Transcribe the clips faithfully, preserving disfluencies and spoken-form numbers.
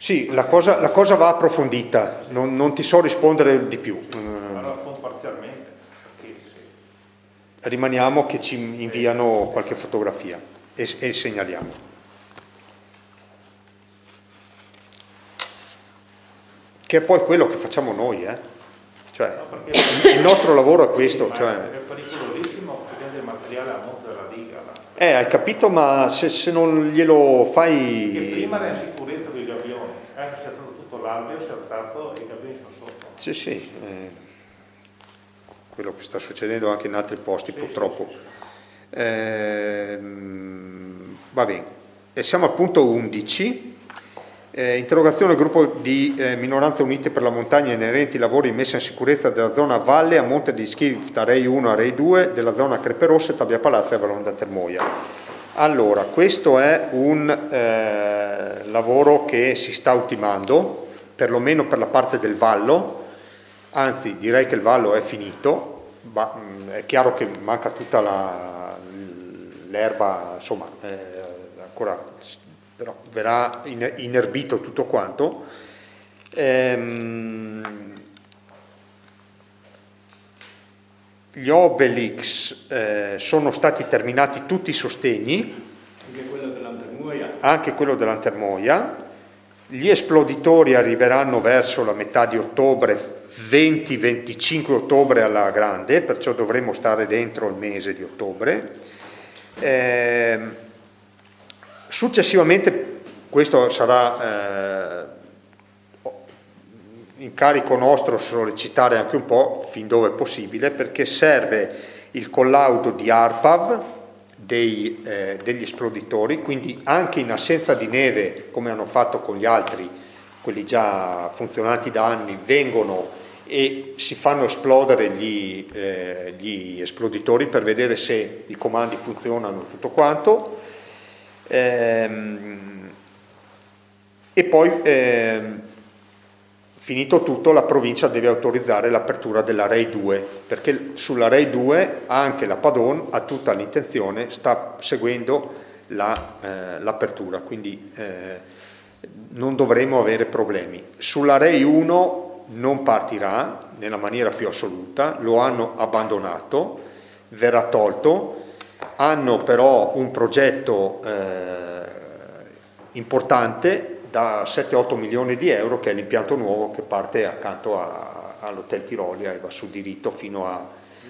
Sì, la cosa, la cosa va approfondita, non, non ti so rispondere di più. Allora, parzialmente. Rimaniamo che ci inviano qualche fotografia e, e segnaliamo. Che è poi quello che facciamo noi, eh? Cioè, No, il nostro lavoro è questo. Sì, cioè... è pericolosissimo perché il materiale a monte della diga. Là. Eh, hai capito, ma se, se non glielo fai... Che prima della sicurezza degli avioni, eh, si è alzato tutto l'alveo, si è alzato e gli avioni sono sotto. Sì, sì, eh, quello che sta succedendo anche in altri posti, sì, purtroppo. Sì, sì. Eh, va bene, e siamo al punto undici. Eh, interrogazione del gruppo di eh, minoranze unite per la montagna inerenti ai lavori di messa in sicurezza della zona valle a monte di Skift a Rei uno a Rei due della zona Crepe Rosse, Tabbia Palazzo e Valonda Termoia. Allora, questo è un eh, lavoro che si sta ultimando, perlomeno per la parte del vallo, anzi direi che il vallo è finito, ma mh, è chiaro che manca tutta l'erba, insomma, eh, ancora... però verrà inerbito tutto quanto. Ehm, gli Obelix eh, sono stati terminati tutti i sostegni, anche quello dell'Antermoia. Anche quello dell'Antermoia. Gli esploditori arriveranno verso la metà di ottobre, venti venticinque ottobre alla grande, perciò dovremo stare dentro il mese di ottobre. Ehm, Successivamente, questo sarà eh, incarico nostro sollecitare anche un po' fin dove è possibile, perché serve il collaudo di ARPAV dei, eh, degli esploditori, quindi anche in assenza di neve, come hanno fatto con gli altri, quelli già funzionanti da anni, vengono e si fanno esplodere gli, eh, gli esploditori per vedere se i comandi funzionano tutto quanto. Ehm, e poi ehm, finito tutto la provincia deve autorizzare l'apertura della Rei due, perché sulla Rei due anche la Padon ha tutta l'intenzione, sta seguendo l'apertura, la, eh, quindi eh, non dovremo avere problemi. Sulla Rei uno non partirà nella maniera più assoluta, lo hanno abbandonato, verrà tolto. Hanno però un progetto eh, importante da sette otto milioni di euro, che è l'impianto nuovo che parte accanto all'Hotel Tirolia e va su diritto fino, a,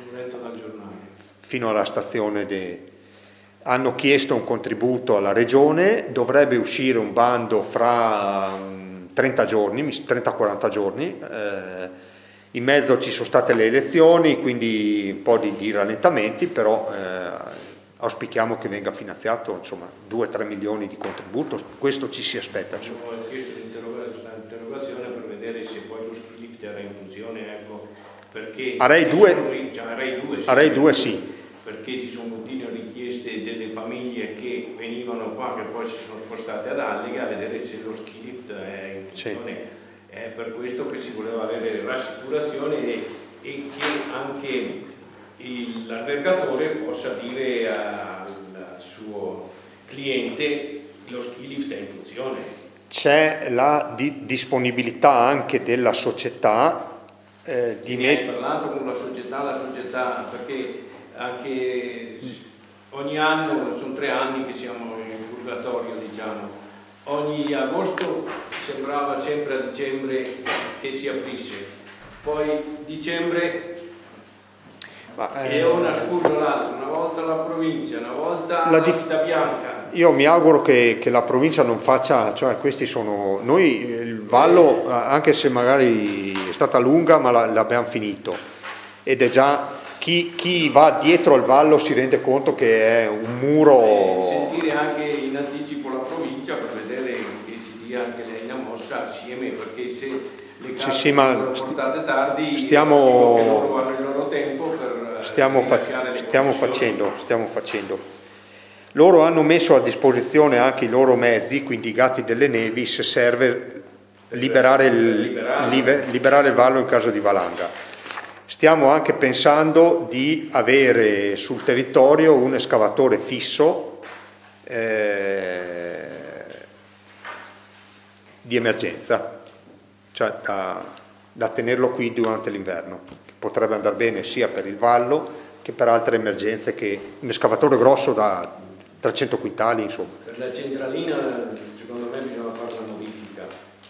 fino alla stazione. De... Hanno chiesto un contributo alla regione, dovrebbe uscire un bando fra trenta giorni, trenta quaranta giorni. Eh, in mezzo ci sono state le elezioni, quindi un po' di, di rallentamenti, però eh, auspichiamo che venga finanziato, insomma, due tre milioni di contributo, questo ci si aspetta. Ho chiesto l'interrogazione per vedere se poi lo ski lift era in funzione, ecco, perché a Rei due, cioè, a Rei due, sì, a Rei due sì, perché ci sono continue richieste delle famiglie che venivano qua, che poi si sono spostate ad Allega, a vedere se lo ski lift è in funzione. Sì. È per questo che si voleva avere rassicurazione e, e che anche l'albergatore possa dire al suo cliente lo ski lift è in funzione. C'è la di disponibilità anche della società eh, di ne hai parlato con la società, la società perché anche ogni anno, sono tre anni che siamo in purgatorio, diciamo, ogni agosto sembrava sempre a dicembre che si aprisse, poi dicembre Ma, e eh, una scusa l'altra, una volta la provincia, una volta la la Vita Bianca. Io mi auguro che, che la provincia non faccia, cioè questi sono, noi il Vallo, anche se magari è stata lunga, ma l'abbiamo finito, ed è già, chi, chi va dietro al Vallo si rende conto che è un muro. E sentire anche in anticipo la provincia per vedere che si dia anche lei una mossa assieme, perché se le case sì, sì, sono portate tardi, stiamo, che loro hanno il loro tempo per stiamo, fa, stiamo facendo, stiamo facendo. Loro hanno messo a disposizione anche i loro mezzi, quindi i gatti delle nevi, se serve liberare il, liberare il vallo in caso di valanga. Stiamo anche pensando di avere sul territorio un escavatore fisso eh, di emergenza, cioè da, da tenerlo qui durante l'inverno. Potrebbe andare bene sia per il vallo che per altre emergenze, che un escavatore grosso da trecento quintali, insomma. Per la centralina secondo me bisogna fare una modifica.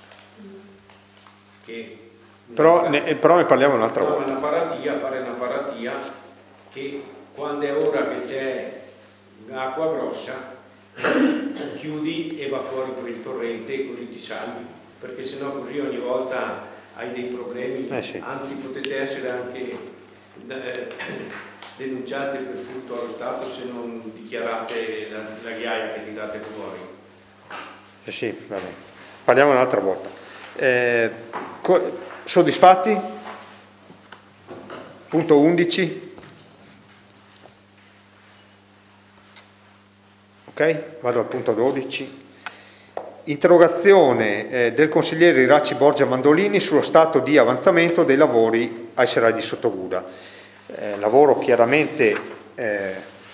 Che Però ne, però ne parliamo un'altra no, volta. Una paratia, fare una paratia che quando è ora che c'è acqua grossa chiudi e va fuori quel torrente e così ti salvi, perché sennò così ogni volta hai dei problemi, eh sì. Anzi potete essere anche eh, denunciati per furto allo Stato se non dichiarate la, la ghiaia che tirate fuori. Eh sì, vabbè. Parliamo un'altra volta. Eh, soddisfatti? Punto undici. Ok, vado al punto dodici. Interrogazione eh, del consigliere Iraci Borgia Mandolini sullo stato di avanzamento dei lavori ai serragli di Sottoguda. Eh, lavoro chiaramente eh,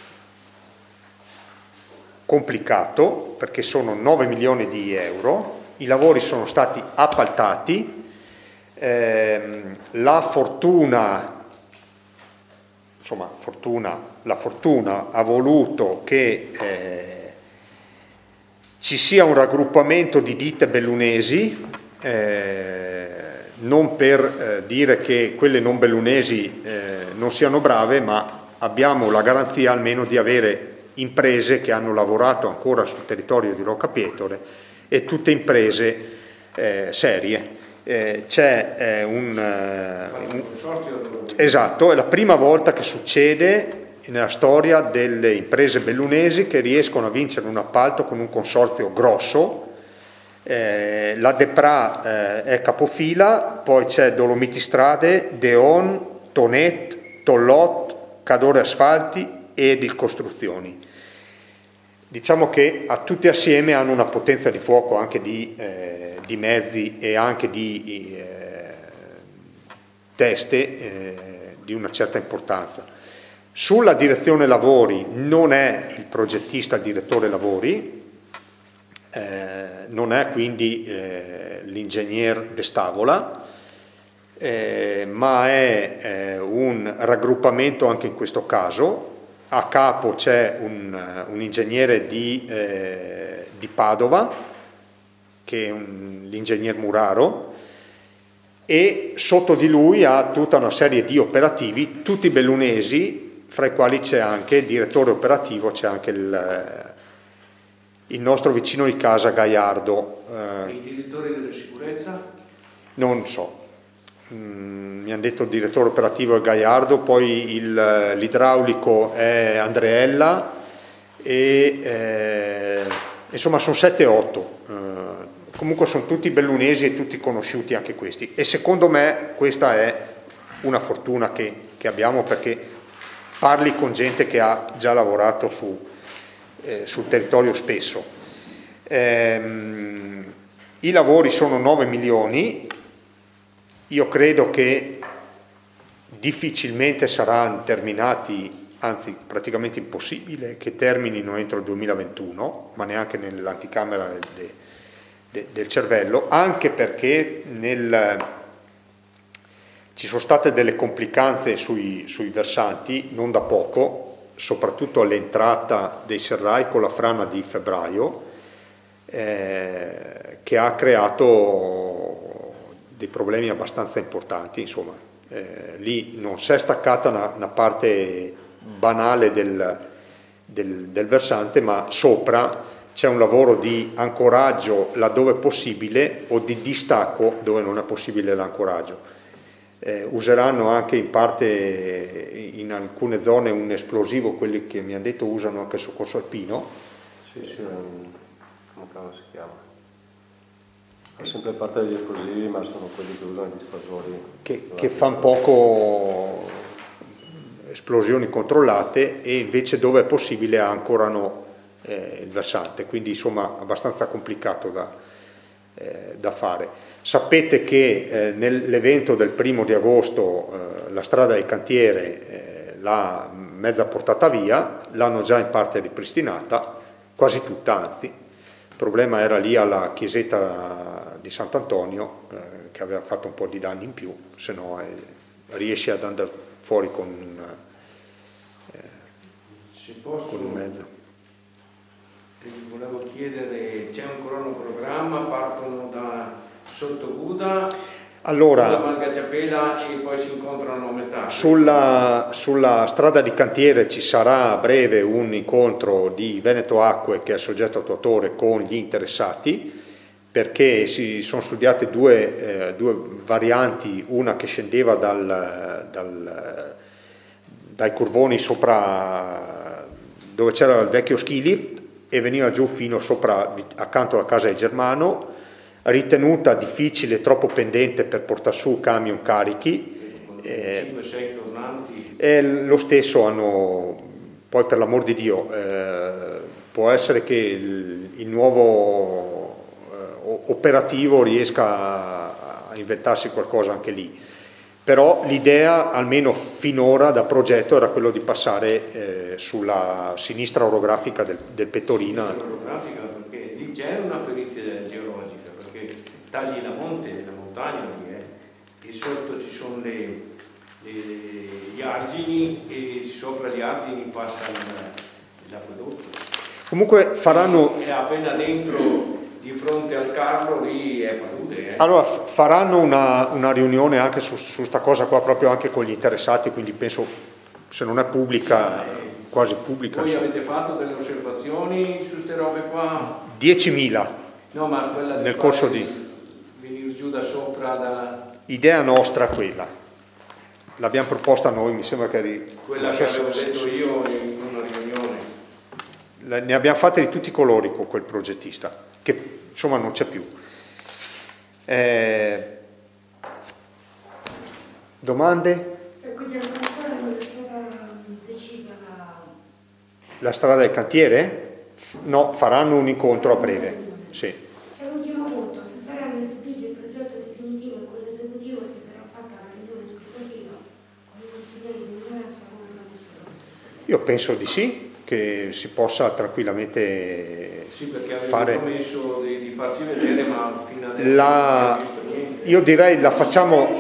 complicato, perché sono nove milioni di euro, i lavori sono stati appaltati, eh, la fortuna, insomma, fortuna, la fortuna ha voluto che eh, ci sia un raggruppamento di ditte bellunesi, eh, non per eh, dire che quelle non bellunesi eh, non siano brave, ma abbiamo la garanzia almeno di avere imprese che hanno lavorato ancora sul territorio di Rocca Pietore, e tutte imprese eh, serie. Eh, c'è eh, un, eh, un esatto, è la prima volta che succede nella storia delle imprese bellunesi che riescono a vincere un appalto con un consorzio grosso. Eh, la Depra eh, è capofila, poi c'è Dolomiti Strade, Deon, Tonet, Tollot, Cadore Asfalti ed il Costruzioni. Diciamo che a tutti assieme hanno una potenza di fuoco anche di, eh, di mezzi e anche di eh, teste eh, di una certa importanza. Sulla direzione lavori non è il progettista il direttore lavori, eh, non è quindi eh, l'ingegner De Stavola, eh, ma è eh, un raggruppamento anche in questo caso. A capo c'è un, un ingegnere di, eh, di Padova, che è un, l'ingegner Muraro, e sotto di lui ha tutta una serie di operativi, tutti bellunesi, fra i quali c'è anche il direttore operativo, c'è anche il, il nostro vicino di casa Gaiardo. Eh, il direttore della sicurezza? Non so, mm, mi hanno detto il direttore operativo è Gaiardo, poi il, l'idraulico è Andreella e eh, insomma sono sette otto. Eh, comunque sono tutti bellunesi e tutti conosciuti anche questi, e secondo me questa è una fortuna che, che abbiamo, perché parli con gente che ha già lavorato su, eh, sul territorio spesso. Ehm, i lavori sono nove milioni, io credo che difficilmente saranno terminati, anzi praticamente impossibile che terminino entro il duemilaventuno, ma neanche nell'anticamera del, de, del cervello, anche perché nel... ci sono state delle complicanze sui, sui versanti, non da poco, soprattutto all'entrata dei serrai con la frana di febbraio, eh, che ha creato dei problemi abbastanza importanti. Insomma, eh, lì non si è staccata una, una parte banale del, del, del versante, ma sopra c'è un lavoro di ancoraggio laddove possibile o di distacco dove non è possibile l'ancoraggio. Eh, useranno anche in parte, in alcune zone, un esplosivo, quelli che mi hanno detto usano anche il soccorso alpino. Sì, sì, um, come cavolo si chiama? Fa sempre parte degli esplosivi, ma sono quelli che usano gli stagioni. Che, che fanno poco esplosioni controllate, e invece dove è possibile ancorano eh, il versante, quindi insomma abbastanza complicato da, eh, da fare. Sapete che eh, nell'evento del primo di agosto eh, la strada del cantiere eh, l'ha mezza portata via, l'hanno già in parte ripristinata, quasi tutta anzi. Il problema era lì alla chiesetta di Sant'Antonio, eh, che aveva fatto un po' di danni in più, se no eh, riesce ad andare fuori con, eh, Se posso, con un mezzo. ti volevo chiedere, c'è un cronoprogramma, partono da Sottoguda, Allora, da Margaciapela e poi si incontrano a metà. Sulla, sulla strada di cantiere ci sarà a breve un incontro di Veneto Acque, che è il soggetto attuatore, con gli interessati, perché si sono studiate due, eh, due varianti, una che scendeva dal, dal, dai curvoni sopra dove c'era il vecchio ski lift e veniva giù fino sopra, accanto alla casa di Germano, ritenuta difficile, troppo pendente per portare su camion carichi. cinque sei tornanti. E lo stesso hanno, poi per l'amor di Dio, eh, può essere che il, il nuovo eh, operativo riesca a, a inventarsi qualcosa anche lì, però l'idea, almeno finora da progetto, era quello di passare eh, sulla sinistra orografica del, del Pettorina. Sinistra orografica, perché lì c'è una perizia geologica, perché tagli la monte, la montagna lì, eh, e sotto ci sono le, le, gli argini e sopra gli argini passa l'acquedotto. Comunque faranno... E appena dentro, di fronte al Carlo, lì è palude. Eh. Allora faranno una, una riunione anche su questa cosa qua, proprio anche con gli interessati, quindi penso, se non è pubblica, sì, quasi pubblica. Voi insomma. avete fatto delle osservazioni su queste robe qua? diecimila. No, ma quella nel corso di... venire giù da sopra da... Idea nostra quella. L'abbiamo proposta noi, mi sembra che... Eri... Quella che avevo detto io in una riunione. Ne abbiamo fatte di tutti i colori con quel progettista, che insomma non c'è più. Eh... Domande? E quindi ancora non è stata decisa la... La strada del cantiere? No, faranno un incontro a breve, sì. E l'ultimo punto, se saranno esibiti il progetto definitivo e quello esecutivo, si sarà fatta la riunione esplicativa con i consiglieri di minoranza come una questione. Io penso di sì, che si possa tranquillamente sì, perché avevo fare... promesso di, di farci vedere, ma fino adesso la... non ho visto niente. Io direi la facciamo...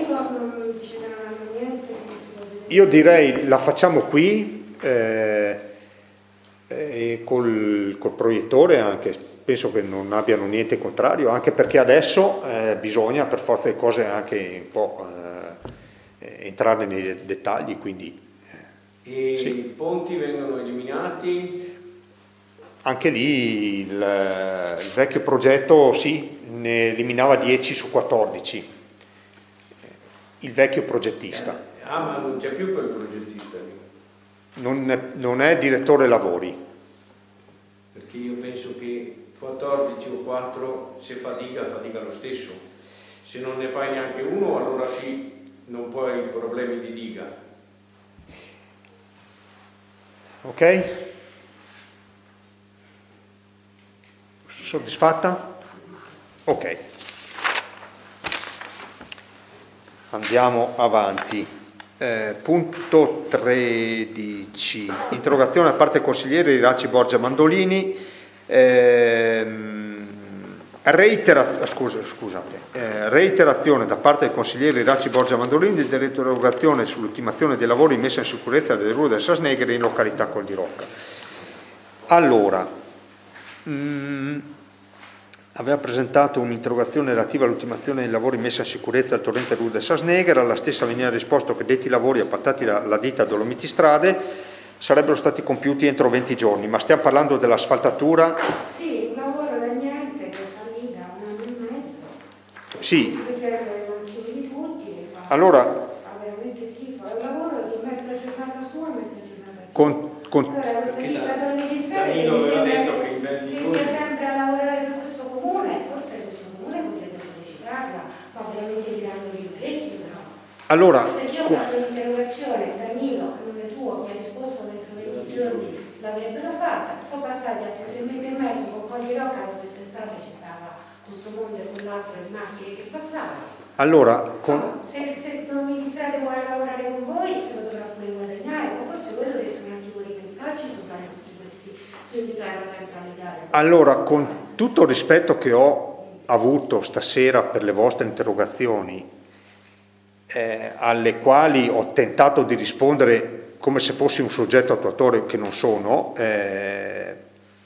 Io direi la facciamo qui, eh, eh, col, col proiettore anche, penso che non abbiano niente contrario, anche perché adesso eh, bisogna per forza di cose anche un po' eh, entrare nei dettagli, quindi... E sì. I ponti vengono eliminati? Anche lì il, il vecchio progetto sì, ne eliminava dieci su quattordici, il vecchio progettista. Ah, ma non c'è più quel progettista lì? Non è, non è direttore lavori. Perché io penso che quattordici o quattro, se fatica, fatica lo stesso. Se non ne fai neanche uno, allora sì, non puoi avere problemi di diga. Ok? Soddisfatta? Ok. Andiamo avanti. Eh, punto tredici. Interrogazione da parte del consigliere Iraci Borgia Mandolini. Eh, reitera, scusa, scusate, eh, reiterazione da parte del consigliere Iraci Borgia Mandolini dell'interrogazione sull'ultimazione dei lavori in messa in sicurezza delle rue del Sasneghere in località Col di Rocca. Allora, mh, aveva presentato un'interrogazione relativa all'ultimazione dei lavori in messa in sicurezza del torrente Rue del Sasneghere. Alla stessa veniva risposto che detti lavori appattati dalla ditta Dolomiti Strade sarebbero stati compiuti entro venti giorni, ma stiamo parlando dell'asfaltatura? Sì, un lavoro da niente che è salita un anno e mezzo. Sì. Si richiedono i motivi di tutti. Allora, fa veramente schifo. È un lavoro di mezza giornata sua e mezza giornata tua. con, con... Allora, questa ditta Dolomiti Strade Danilo mi aveva sembra detto che in venti che giorni... sia sempre a lavorare per questo comune, forse questo comune potrebbe sollecitarla, ma veramente tirando gli orecchi, però. Allora, perché io ho fatto un'interrogazione, Danilo, a nome tuo, mi ha risposto dentro venti giorni, l'avrebbero fatta, sono passati altri tre mesi e mezzo con Col di Rocca, che quest'estate ci stava questo mondo e quell'altro di macchine che passavano. allora con... Insomma, se, se Dolomiti Strade vuole lavorare con voi, se lo dovrà pure guadagnare, ma forse voi dovreste un attimo ripensarci su fare tutti questi, su indicarla sempre alle gare. allora, con tutto il rispetto che ho avuto stasera per le vostre interrogazioni, eh, alle quali ho tentato di rispondere come se fossi un soggetto attuatore che non sono, eh,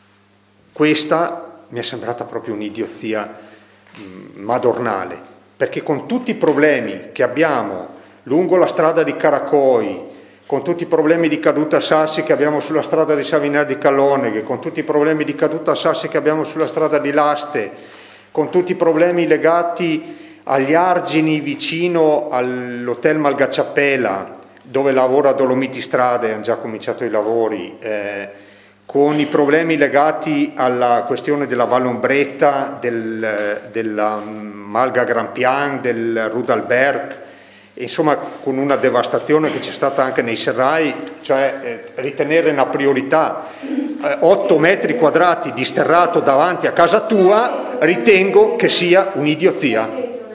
questa mi è sembrata proprio un'idiozia mh, madornale, perché con tutti i problemi che abbiamo lungo la strada di Caracoi, con tutti i problemi di caduta a sassi che abbiamo sulla strada di Savinare di Caloneghe, con tutti i problemi di caduta a sassi che abbiamo sulla strada di Laste, con tutti i problemi legati agli argini vicino all'hotel Malgacciapela, dove lavora Dolomiti Strade, hanno già cominciato i lavori, eh, con i problemi legati alla questione della Vallombretta, del, della Malga Grampian, del Rudalberg, insomma con una devastazione che c'è stata anche nei serrai, cioè eh, ritenere una priorità eh, otto metri quadrati di sterrato davanti a casa tua, ritengo che sia un'idiozia.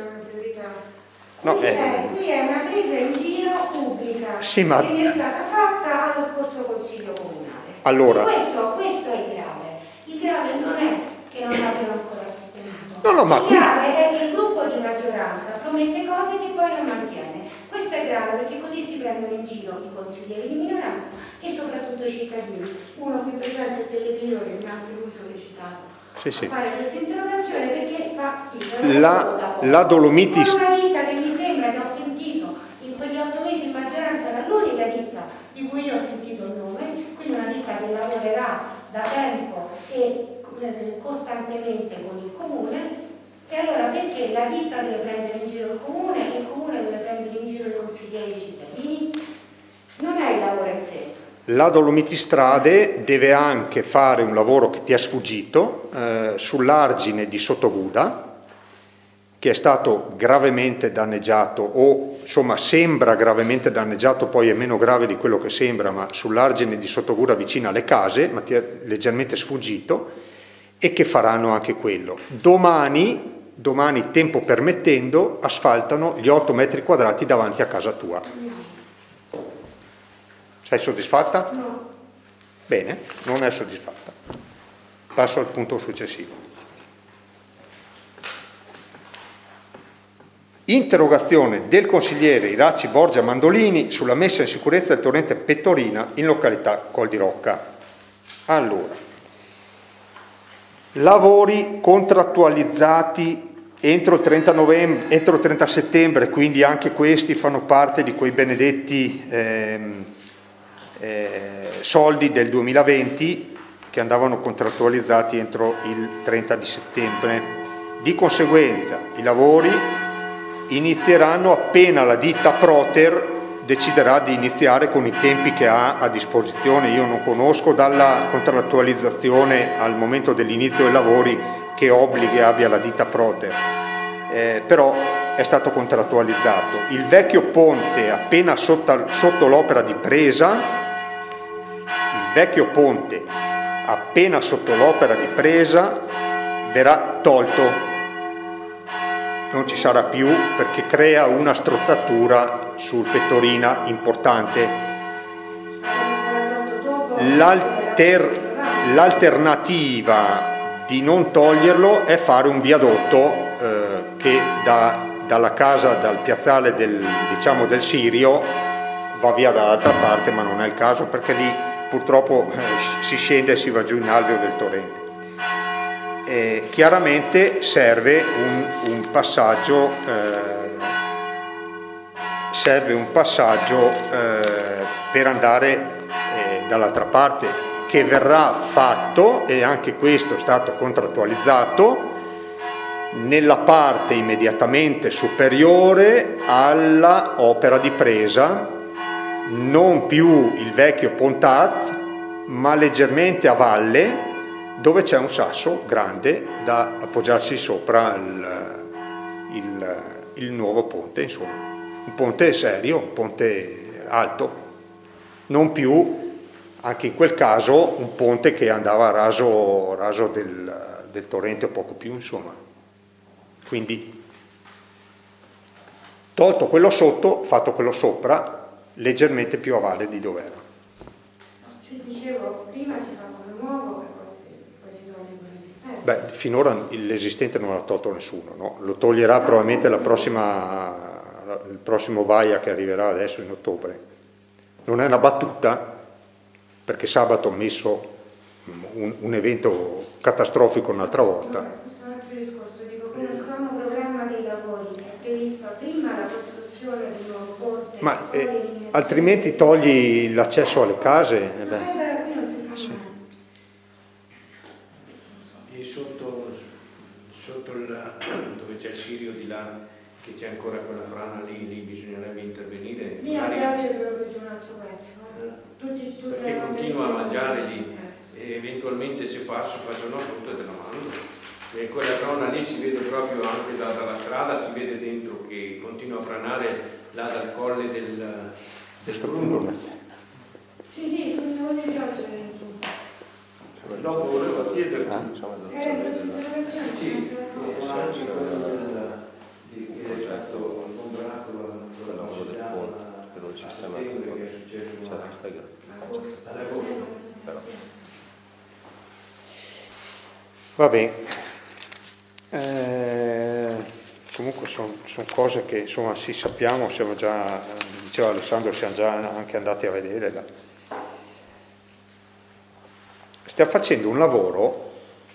No, qui, eh. è, qui è una presa in giro pubblica sì, ma... che è stata fatta allo scorso Consiglio Comunale. Allora, questo, questo è il grave. Il grave non è che non l'abbiano ancora sistemato. No, no, ma il qui... grave è che il gruppo di maggioranza promette cose che poi non mantiene. Questo è grave perché così si prendono in giro i consiglieri di minoranza e soprattutto i cittadini. Uno qui presente Pellegrino, che mi ha anche lui sollecitato sì, sì. a fare questa interrogazione perché fa schifo. La, la Dolomitis... Con una ditta che mi sembra che ho sentito in quegli otto mesi in maggioranza era l'unica ditta di cui io ho sentito il nome, quindi una ditta che lavorerà da tempo e eh, costantemente con il comune. E allora perché la ditta deve prendere in giro il comune e il comune deve prendere in giro i consiglieri e i cittadini? Non è il lavoro in sé. La Dolomiti Strade deve anche fare un lavoro che ti è sfuggito eh, sull'argine di Sottoguda, che è stato gravemente danneggiato o insomma sembra gravemente danneggiato, poi è meno grave di quello che sembra, ma sull'argine di Sottoguda vicino alle case, ma ti è leggermente sfuggito, e che faranno anche quello. Domani Domani, tempo permettendo, asfaltano gli otto metri quadrati davanti a casa tua. Sei soddisfatta? No. Bene, non è soddisfatta. Passo al punto successivo. Interrogazione del consigliere Iraci Borgia Mandolini sulla messa in sicurezza del torrente Pettorina in località Col di Rocca. Allora, lavori contrattualizzati entro il trenta novembre, entro il trenta settembre, quindi anche questi fanno parte di quei benedetti ehm, eh, soldi del duemilaventi che andavano contrattualizzati entro il trenta di settembre. Di conseguenza i lavori inizieranno appena la ditta Proter deciderà di iniziare con i tempi che ha a disposizione. Io non conosco dalla contrattualizzazione al momento dell'inizio dei lavori che obblighi abbia la ditta Proter, eh, però è stato contrattualizzato. Il vecchio ponte appena sotto, sotto l'opera di presa, il vecchio ponte appena sotto l'opera di presa verrà tolto. Non ci sarà più perché crea una strozzatura sul Pettorina importante. L'alter, l'alternativa di non toglierlo è fare un viadotto eh, che da, dalla casa, dal piazzale del, diciamo, del Sirio va via dall'altra parte, ma non è il caso perché lì purtroppo eh, si scende e si va giù in alveo del torrente. Eh, chiaramente serve un, un passaggio eh, serve un passaggio eh, per andare eh, dall'altra parte, che verrà fatto, e anche questo è stato contrattualizzato, nella parte immediatamente superiore alla opera di presa, non più il vecchio Pontaz ma leggermente a valle, dove c'è un sasso grande da appoggiarsi sopra il, il, il nuovo ponte, insomma. Un ponte serio, un ponte alto, non più, anche in quel caso, un ponte che andava raso, raso del, del torrente o poco più, insomma. Quindi, tolto quello sotto, fatto quello sopra, leggermente più a valle di dove era. Ci dicevo, prima si fa quello nuovo e poi si toglie quello esistente. Beh, finora l'esistente non l'ha tolto nessuno, no? Lo toglierà probabilmente la prossima, il prossimo Vaia che arriverà adesso in ottobre. Non è una battuta, perché sabato ho messo un, un evento catastrofico un'altra volta. Questo è un altro discorso, dico, con il cronoprogramma dei lavori è prevista prima la costruzione di un nuovo ponte, Ma eh, altrimenti togli l'accesso alle case. Eh beh. La casa qui non si sa Sì. mai. E sotto, sotto il, dove c'è il Sirio di là, che c'è ancora quella frana lì, lì bisognerebbe intervenire. Lì a Piaggio è proprio giù un altro pezzo. Eh. Tutti, tutte Perché le continua a mangiare lì eh. e eventualmente se passa facciano tutto della mano. E quella zona lì si vede proprio anche da, dalla strada, si vede dentro che continua a franare là dal colle del, del Bruno. Sì, lì, con il di Piaggio è giù. Dopo volevo chiederti, Eh, in questa interrogazione c'è sì, anche la foto. anche quello del, di, che è stato comprato la lavoro del ponte, quello del sistema che è successo c'è la stega. all'agosto. Va bene. Eh, comunque sono son cose che insomma sì sappiamo, siamo già, diceva Alessandro, siamo già anche andati a vedere. Da. Stiamo facendo un lavoro,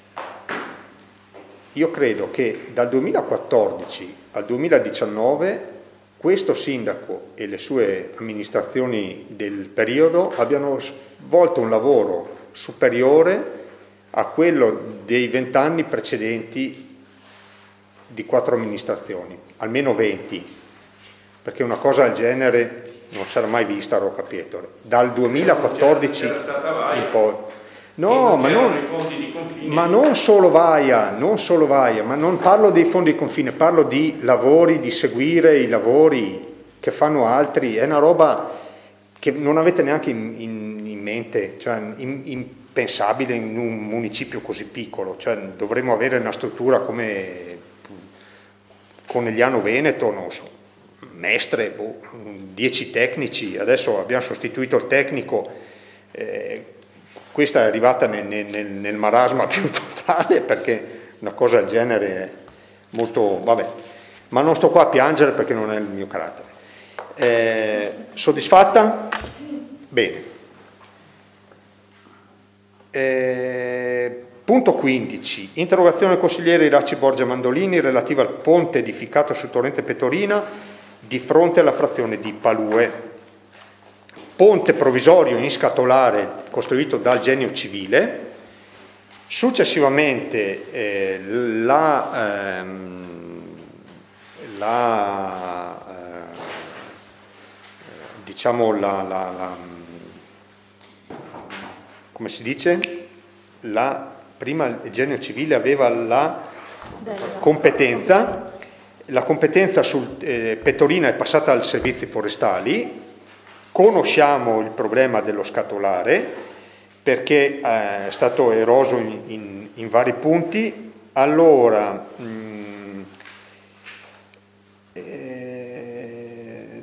io credo che dal duemilaquattordici al duemiladiciannove questo sindaco e le sue amministrazioni del periodo abbiano svolto un lavoro superiore a quello dei vent'anni precedenti di quattro amministrazioni, almeno venti, perché una cosa del genere non si era mai vista a Roccapietore, dal duemilaquattordici in poi. No, ma non, ma non solo Vaia, non solo Vaia, ma non parlo dei fondi di confine, parlo di lavori, di seguire i lavori che fanno altri, è una roba che non avete neanche in, in, in mente, cioè in, impensabile in un municipio così piccolo, cioè dovremmo avere una struttura come Conegliano Veneto, non so, Mestre, boh, dieci tecnici, adesso abbiamo sostituito il tecnico, eh, questa è arrivata nel, nel, nel marasma più totale perché una cosa del genere è molto, vabbè, ma non sto qua a piangere perché non è il mio carattere. Eh, soddisfatta? Bene. Eh, punto quindici, interrogazione del consigliere Iraci Borgia Mandolini relativa al ponte edificato sul torrente Petorina di fronte alla frazione di Palue. Ponte provvisorio in scatolare costruito dal Genio Civile. Successivamente eh, la, ehm, la eh, diciamo la, la, la come si dice? La, prima il Genio Civile aveva la competenza, la competenza sul eh, Petorina è passata ai servizi forestali. Conosciamo il problema dello scatolare perché è stato eroso in, in, in vari punti. Allora, mh, eh,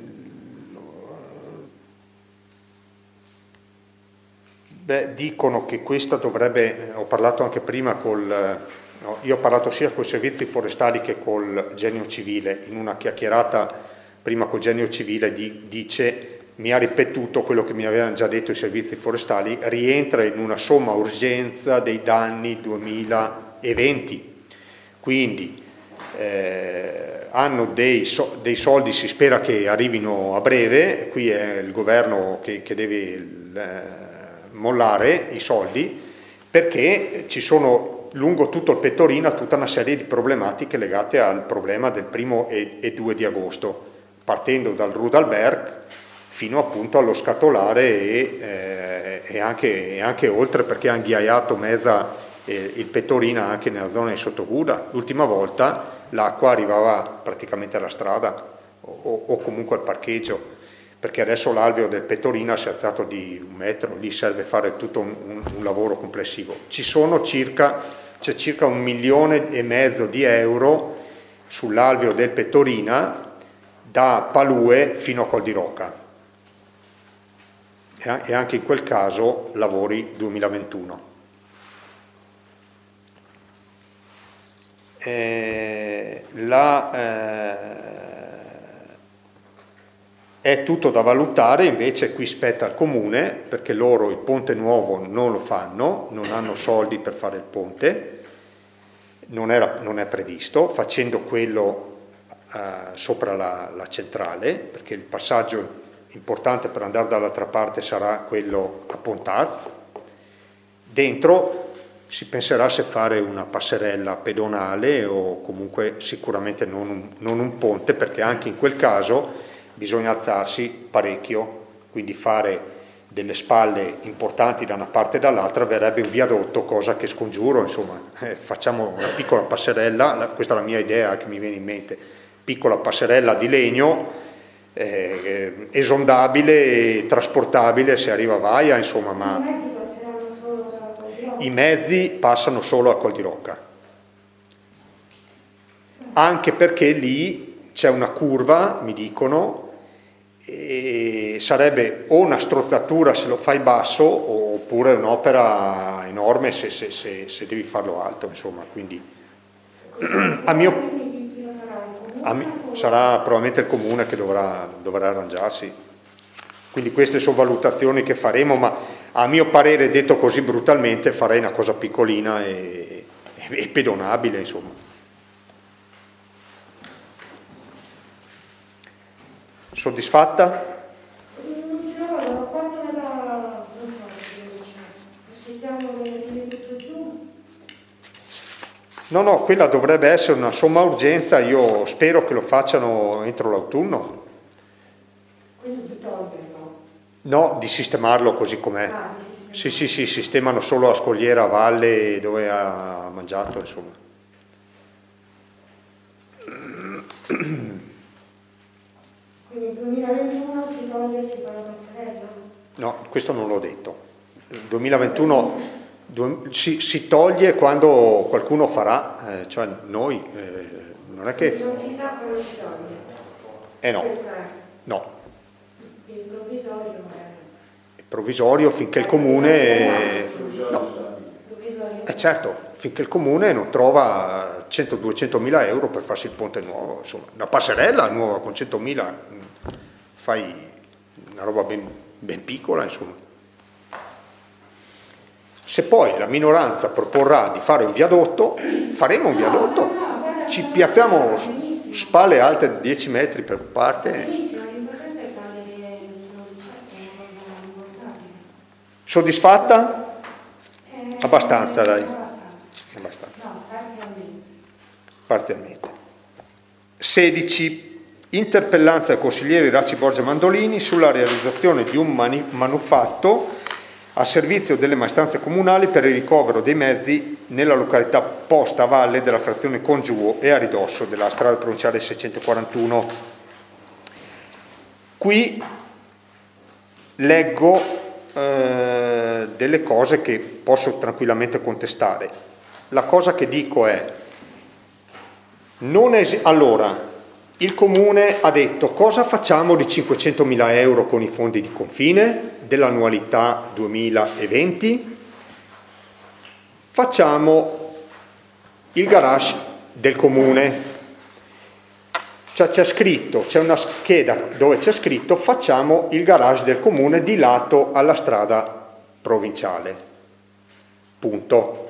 beh, dicono che questa dovrebbe, ho parlato anche prima col, no, io ho parlato sia con i servizi forestali che col Genio Civile, in una chiacchierata prima col Genio Civile di, dice mi ha ripetuto quello che mi avevano già detto i servizi forestali, rientra in una somma urgenza dei danni duemilaventi, quindi eh, hanno dei, so, dei soldi, si spera che arrivino a breve, qui è il governo che, che deve eh, mollare i soldi, perché ci sono lungo tutto il Petorina tutta una serie di problematiche legate al problema del primo e, e due di agosto, partendo dal Rudalberg fino appunto allo scatolare e, eh, e, anche, e anche oltre, perché ha inghiaiato mezza eh, il Petorina anche nella zona di Sottoguda. L'ultima volta l'acqua arrivava praticamente alla strada o, o comunque al parcheggio, perché adesso l'alveo del Petorina si è alzato di un metro, lì serve fare tutto un, un, un lavoro complessivo. Ci sono circa, c'è circa un milione e mezzo di euro sull'alveo del Petorina da Palue fino a Col di Roca. E anche in quel caso lavori duemilaventuno. eh, la, eh, è tutto da valutare, invece qui spetta al comune, perché loro il ponte nuovo non lo fanno, non hanno soldi per fare il ponte, non, era, non è previsto, facendo quello eh, sopra la, la centrale, perché il passaggio importante per andare dall'altra parte sarà quello a Pontaz. Dentro si penserà se fare una passerella pedonale o comunque sicuramente non un, non un ponte, perché anche in quel caso bisogna alzarsi parecchio, quindi fare delle spalle importanti da una parte e dall'altra verrebbe un viadotto, cosa che scongiuro, insomma, eh, facciamo una piccola passerella, la, questa è la mia idea che mi viene in mente, piccola passerella di legno, Eh, esondabile, trasportabile se arriva a Vaia, insomma, ma I mezzi passeranno solo da Col di Rocca? i mezzi passano solo a Col di Rocca, anche perché lì c'è una curva, mi dicono, e sarebbe o una strozzatura se lo fai basso oppure un'opera enorme se, se, se, se devi farlo alto, insomma, quindi a mio A me, sarà probabilmente il comune che dovrà, dovrà arrangiarsi, quindi queste sono valutazioni che faremo, ma a mio parere, detto così brutalmente, farei una cosa piccolina e, e, e pedonabile, insomma. Soddisfatta? Non ce l'ho, quando me la... non so, aspettiamo che arrivi tutto giù. No, no, quella dovrebbe essere una somma urgenza, io spero che lo facciano entro l'autunno. Quindi di toglierlo? No, di sistemarlo così com'è. Ah, di sistemare. Sì, sì, sì, sistemano solo a Scogliera, a Valle, dove ha mangiato, insomma. Quindi nel duemilaventuno si toglie e si fa la passerella? No, questo non l'ho detto. Il duemilaventuno si, si toglie quando qualcuno farà, eh, cioè noi, eh, non è che... Non si sa come si toglie? Eh no, Questo è no, il provvisorio. è provvisorio finché il comune... No, Provvisorio. eh certo, finché il comune non trova cento duecento mila euro per farsi il ponte nuovo, insomma, una passerella nuova con centomila, fai una roba ben, ben piccola, insomma. Se poi la minoranza proporrà di fare un viadotto, faremo un viadotto, ci piazziamo spalle alte di dieci metri per parte. Benissimo, l'importante è farle dire importante. Soddisfatta? Abbastanza, dai. Abbastanza. No, parzialmente. Parzialmente. sedici. Interpellanza del consigliere Iraci Borgia Mandolini sulla realizzazione di un mani- manufatto a servizio delle maestranze comunali per il ricovero dei mezzi nella località Posta a valle della frazione Congiuo e a ridosso della strada provinciale seicentoquarantuno. Qui leggo eh, delle cose che posso tranquillamente contestare. La cosa che dico è, non es- allora, il comune ha detto cosa facciamo di cinquecentomila euro con i fondi di confine dell'annualità duemilaventi? Facciamo il garage del comune. Cioè c'è scritto, c'è una scheda dove c'è scritto facciamo il garage del comune di lato alla strada provinciale. Punto.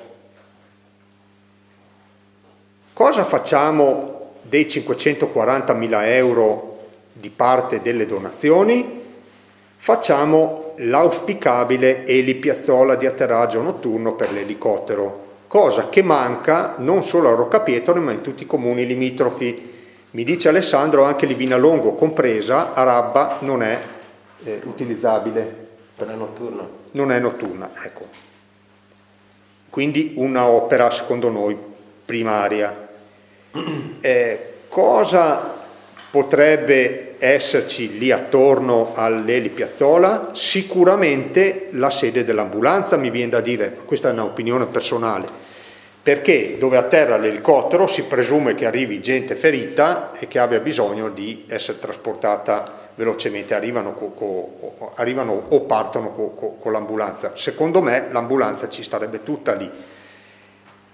Cosa facciamo dei cinquecentoquarantamila euro di parte delle donazioni? Facciamo l'auspicabile elipiazzola di atterraggio notturno per l'elicottero, cosa che manca non solo a Roccapietro ma in tutti i comuni limitrofi. Mi dice Alessandro anche Livinalongo compresa, a Rabba non è eh, utilizzabile. Non è notturna. Non è notturna, ecco. Quindi una opera secondo noi primaria. Eh, cosa potrebbe esserci lì attorno all'elipiazzola? Sicuramente la sede dell'ambulanza, mi viene da dire, questa è un'opinione personale, perché dove atterra l'elicottero si presume che arrivi gente ferita e che abbia bisogno di essere trasportata velocemente, arrivano, co, co, arrivano o partono con co, co l'ambulanza. Secondo me l'ambulanza ci starebbe tutta lì.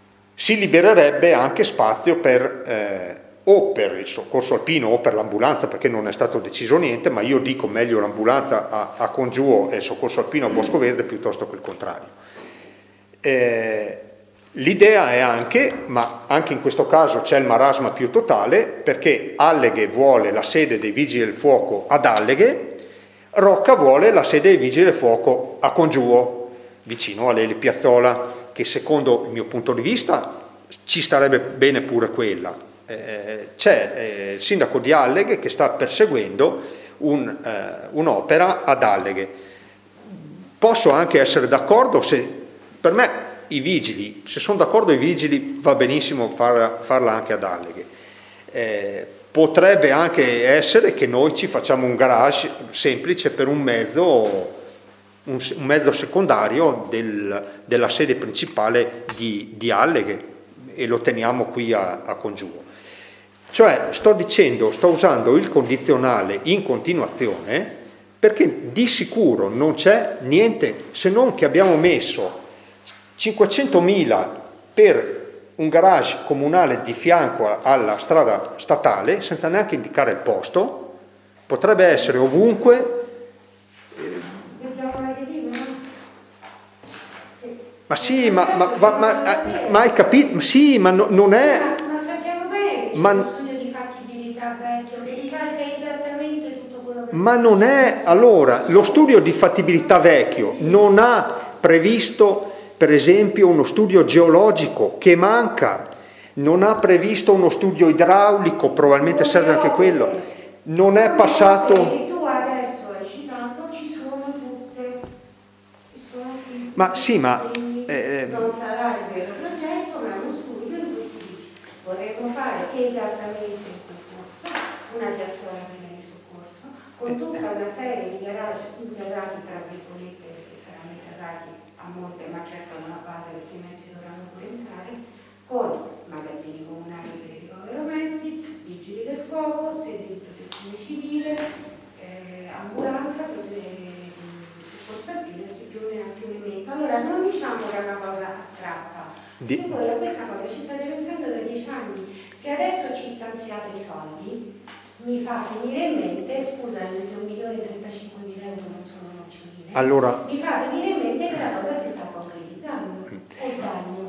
si libererebbe anche spazio per, eh, o per il soccorso alpino o per l'ambulanza, perché non è stato deciso niente, ma io dico meglio l'ambulanza a, a Congiuo e il soccorso alpino a Bosco Verde piuttosto che il contrario. Eh, l'idea è anche, ma anche in questo caso c'è il marasma più totale, perché Alleghe vuole la sede dei Vigili del Fuoco ad Alleghe, Rocca vuole la sede dei Vigili del Fuoco a Congiuo, vicino a Leli Piazzola, che secondo il mio punto di vista ci starebbe bene pure quella. Eh, c'è eh, il sindaco di Alleghe che sta perseguendo un, eh, un'opera ad Alleghe. Posso anche essere d'accordo, se per me i vigili, se sono d'accordo i vigili va benissimo far, farla anche ad Alleghe. Eh, potrebbe anche essere che noi ci facciamo un garage semplice per un mezzo un, un mezzo secondario del, della sede principale di, di Alleghe e lo teniamo qui a, a Congiuo. Cioè sto dicendo, sto usando il condizionale in continuazione perché di sicuro non c'è niente se non che abbiamo messo cinquecentomila per un garage comunale di fianco alla strada statale senza neanche indicare il posto, potrebbe essere ovunque. Ma sì, ma, ma, ma, ma, ma hai capito? Sì, ma no, non è... Ma, ma sappiamo bene che c'è ma... uno studio di fattibilità vecchio che ricalca esattamente tutto quello che... Ma non è... Allora, lo studio di fattibilità vecchio non ha previsto, per esempio, uno studio geologico che manca, non ha previsto uno studio idraulico, probabilmente serve anche quello, non è passato... Tu adesso hai citato, ci sono tutte... Ma sì, ma... Eh, non sarà il vero progetto, ma è uno studio in cui si dice vorremmo fare esattamente in quel posto una piazzola prima di soccorso con tutta una serie di garage interrati tra virgolette, perché saranno interrati a monte ma certo non a valle perché i mezzi dovranno pure entrare, con magazzini comunali per il ricovero mezzi, vigili del fuoco, sede di protezione civile, eh, ambulanza, soccorso alpino e più neanche un elemento. Allora non diciamo che è una cosa astratta, Di... se voi a questa cosa ci state pensando da dieci anni, se adesso ci stanziate i soldi, mi fa venire in mente, scusami che un milione e trentacinquemila euro non sono nocciolini, allora... mi fa venire in mente che la cosa si sta